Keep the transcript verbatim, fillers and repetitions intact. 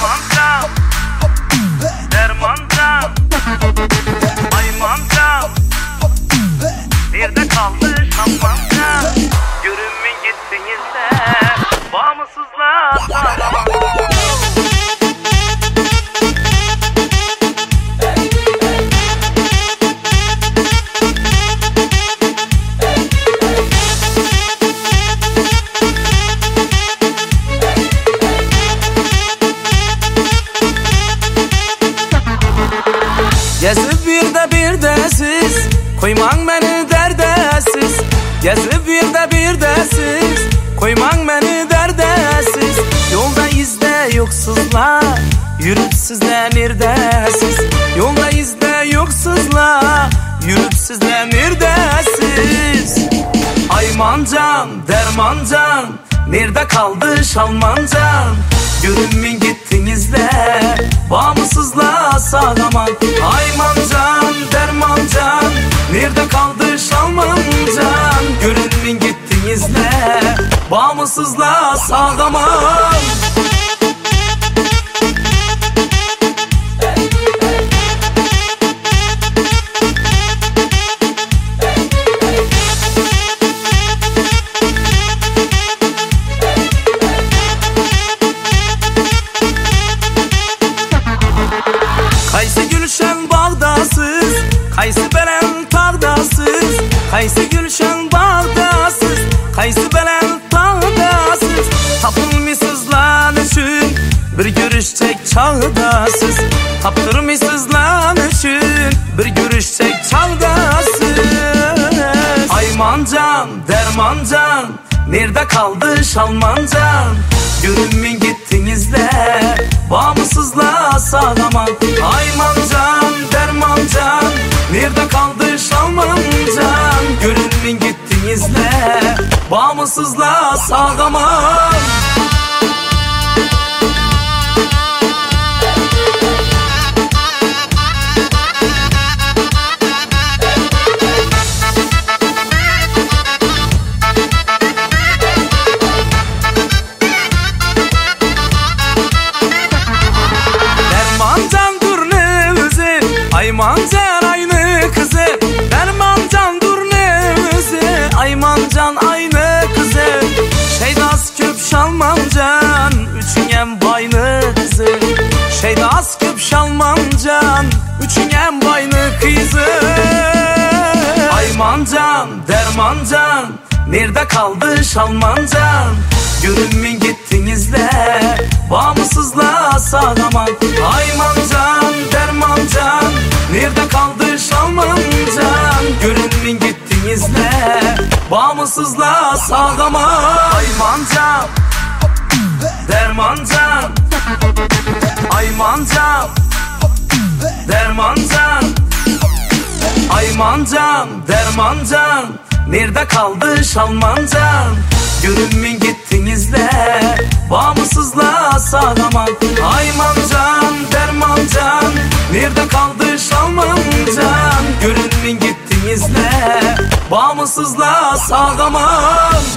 Dermancan, dermancan, aymancan, nerede kaldı şampancan? Görünmeyin gittiniz de bağımsızlığa sağlamak. Gezip bir de bir de siz koyman beni derdesiz. Gezip bir de bir de siz koyman beni derdesiz. Yolda izde yoksuzlar yürüp sizle neredesiz? Yolda izde yoksuzlar yürüp sizle neredesiz? Aymancan, dermancan, nerede kaldı şalmancan? Görünmeyin gittiniz de bağımsızlığa sağlamak. Aymancan, dermancan, nerede kaldı şalmancan? Görünmeyin gittiniz de bağımsızlığa sağlamak. Kaysi gülşen bağdasız, kaysi belen tağdasız. Kaysi gülşen bağdasız, kaysi belen tağdasız. Tapılmışsızlan üçün bir görüşecek çağdasız. Taptırmışsızlan üçün bir görüşecek çağdasız. Aymancan, dermancan, nerede kaldı şalmancan? Görünmeyin gittiniz de bağımsızlığa sağlamak. Aymancan, dermancan, nerede kaldı şalmancan? Görünmeyin gittiniz de bağımsızlığa sağlamak. Aymancan aynı kızı, dermancan dur ne özü. Aymancan aynı kızı, şeydas köp şalmancan, üçüngem bayını kızı. Şeydas köp şalmancan, üçüngem bayını kızı. Aymancan, dermancan, nerede kaldı şalmancan? Görünmeyin gittiniz de bağımsızlığa sağlamak. Aymancan, dermancan, nerede kaldı şalmancan? Görünmeyin gittiniz de bağımsızlığa sağlamak. Aymancan, dermancan, aymancan, dermancan, aymancan, dermancan, nerede kaldı şalmancan? Görünmeyin gittiniz de bağımsızlığa sağlamak. Aymancan, dermancan, nerede kaldı şalmancan? Görünmeyin gittiniz de bağımsızlığa sağlamak.